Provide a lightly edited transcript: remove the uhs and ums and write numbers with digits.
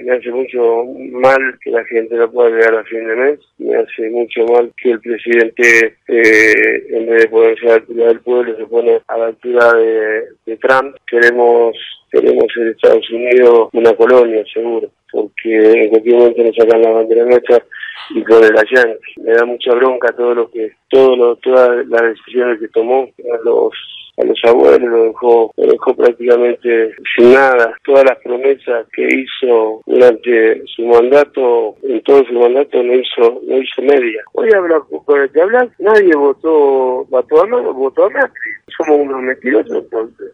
me hace mucho mal que la gente no pueda llegar a fin de mes, me hace mucho mal que el presidente, en vez de ponerse a la altura del pueblo, se pone a la altura de Trump. Queremos en Estados Unidos una colonia, seguro, porque en cualquier momento nos sacan la bandera nuestra y ponen la Yankee. Me da mucha bronca todas las decisiones que tomó a los abuelos, lo dejó prácticamente sin nada. Todas las promesas que hizo durante su mandato, en todo su mandato no hizo media. Hoy con el que hablar, nadie votó a Macri. Somos unos mentirosos entonces.